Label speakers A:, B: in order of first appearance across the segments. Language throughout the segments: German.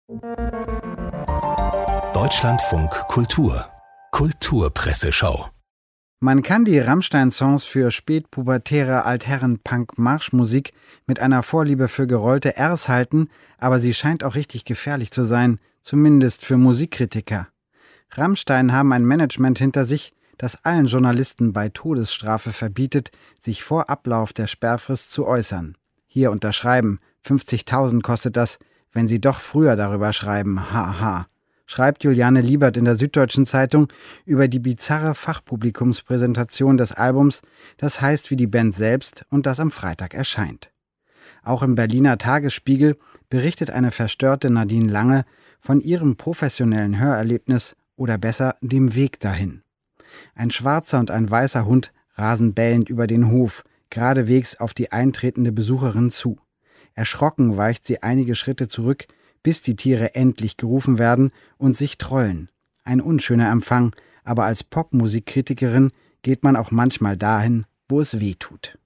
A: Deutschlandfunk Kultur Kulturpresseschau.
B: Man kann die Rammstein-Songs für spätpubertäre Altherren-Punk-Marschmusik mit einer Vorliebe für gerollte Rs halten, aber sie scheint auch richtig gefährlich zu sein, zumindest für Musikkritiker. Rammstein haben ein Management hinter sich, das allen Journalisten bei Todesstrafe verbietet, sich vor Ablauf der Sperrfrist zu äußern. Hier unterschreiben, 50.000 kostet das, wenn Sie doch früher darüber schreiben, haha. Schreibt Juliane Liebert in der Süddeutschen Zeitung über die bizarre Fachpublikumspräsentation des Albums, das heißt wie die Band selbst und das am Freitag erscheint. Auch im Berliner Tagesspiegel berichtet eine verstörte Nadine Lange von ihrem professionellen Hörerlebnis oder besser dem Weg dahin. Ein schwarzer und ein weißer Hund rasen bellend über den Hof, geradewegs auf die eintretende Besucherin zu. Erschrocken weicht sie einige Schritte zurück, bis die Tiere endlich gerufen werden und sich trollen. Ein unschöner Empfang, aber als Popmusikkritikerin geht man auch manchmal dahin, wo es weh tut.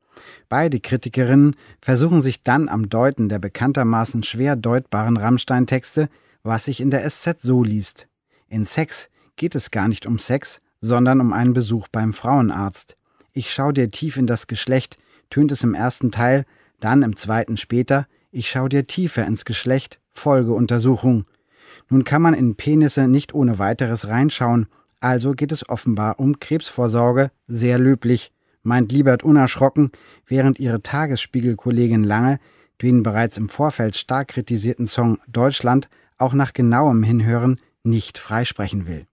B: Beide Kritikerinnen versuchen sich dann am Deuten der bekanntermaßen schwer deutbaren Rammstein-Texte, was sich in der SZ so liest. In Sex geht es gar nicht um Sex, sondern um einen Besuch beim Frauenarzt. Ich schau dir tief in das Geschlecht, tönt es im ersten Teil, dann im zweiten später, ich schau dir tiefer ins Geschlecht, Folgeuntersuchung. Nun kann man in Penisse nicht ohne weiteres reinschauen, also geht es offenbar um Krebsvorsorge, sehr löblich, meint Liebert unerschrocken, während ihre Tagesspiegel-Kollegin Lange den bereits im Vorfeld stark kritisierten Song Deutschland auch nach genauem Hinhören nicht freisprechen will.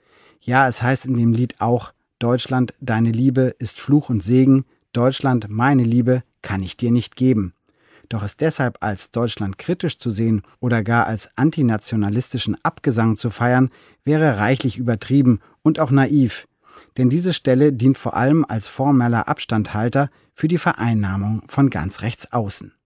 B: Ja, es heißt in dem Lied auch, Deutschland, deine Liebe ist Fluch und Segen, Deutschland, meine Liebe, kann ich dir nicht geben. Doch es deshalb als Deutschland kritisch zu sehen oder gar als antinationalistischen Abgesang zu feiern, wäre reichlich übertrieben und auch naiv. Denn diese Stelle dient vor allem als formeller Abstandhalter für die Vereinnahmung von ganz rechts außen.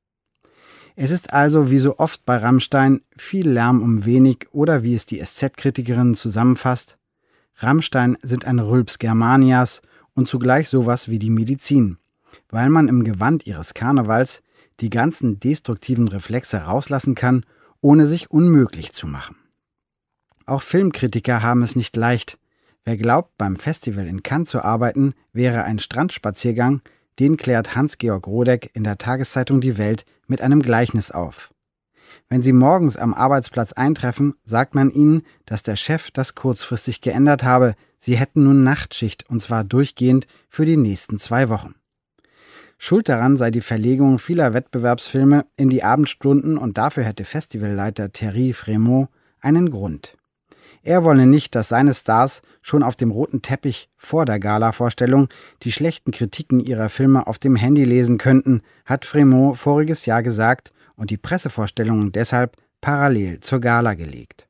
B: Es ist also wie so oft bei Rammstein viel Lärm um wenig oder wie es die SZ-Kritikerin zusammenfasst, Rammstein sind ein Rülps Germanias und zugleich sowas wie die Medizin, weil man im Gewand ihres Karnevals die ganzen destruktiven Reflexe rauslassen kann, ohne sich unmöglich zu machen. Auch Filmkritiker haben es nicht leicht. Wer glaubt, beim Festival in Cannes zu arbeiten, wäre ein Strandspaziergang, den klärt Hans-Georg Rodeck in der Tageszeitung Die Welt mit einem Gleichnis auf. Wenn Sie morgens am Arbeitsplatz eintreffen, sagt man Ihnen, dass der Chef das kurzfristig geändert habe. Sie hätten nun Nachtschicht, und zwar durchgehend für die nächsten 2 Wochen. Schuld daran sei die Verlegung vieler Wettbewerbsfilme in die Abendstunden und dafür hätte Festivalleiter Thierry Frémaux einen Grund. Er wolle nicht, dass seine Stars schon auf dem roten Teppich vor der Gala-Vorstellung die schlechten Kritiken ihrer Filme auf dem Handy lesen könnten, hat Frémaux voriges Jahr gesagt und die Pressevorstellungen deshalb parallel zur Gala gelegt.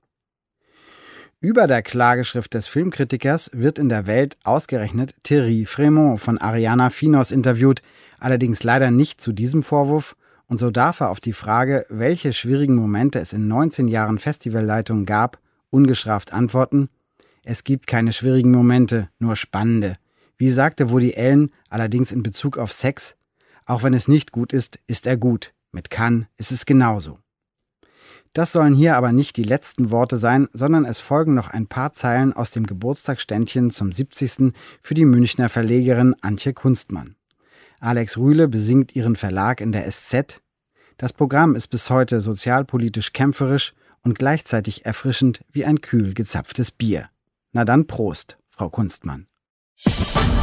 B: Über der Klageschrift des Filmkritikers wird in der Welt ausgerechnet Thierry Frémaux von Ariana Finos interviewt, allerdings leider nicht zu diesem Vorwurf, und so darf er auf die Frage, welche schwierigen Momente es in 19 Jahren Festivalleitung gab, ungestraft antworten: Es gibt keine schwierigen Momente, nur spannende. Wie sagte Woody Allen, allerdings in Bezug auf Sex: Auch wenn es nicht gut ist, ist er gut. Mit Cannes ist es genauso. Das sollen hier aber nicht die letzten Worte sein, sondern es folgen noch ein paar Zeilen aus dem Geburtstagsständchen zum 70. für die Münchner Verlegerin Antje Kunstmann. Alex Rühle besingt ihren Verlag in der SZ. Das Programm ist bis heute sozialpolitisch kämpferisch und gleichzeitig erfrischend wie ein kühl gezapftes Bier. Na dann Prost, Frau Kunstmann.